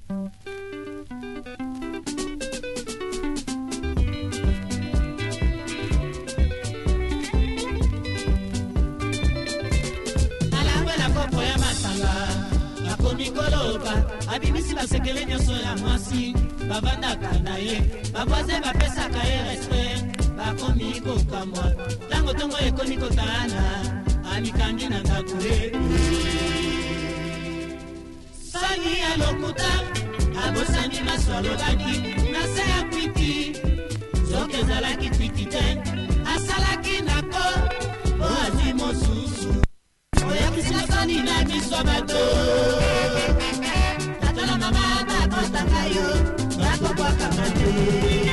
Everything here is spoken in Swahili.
Abimisi basekele nyoso ya mwasi bavandaka na ye bavoise bapesaka ye respect bakomi kokamwa ntango ntongo ekomi kotana amikangi na ndako ye sani ya lokuta abosani maso alobaki na se ya kwiti soki ezalaki kwiti te asalaki nako po azwi mosusu oyakisi masani na miso bato Mama, na kota kayo, na kubwa kamate.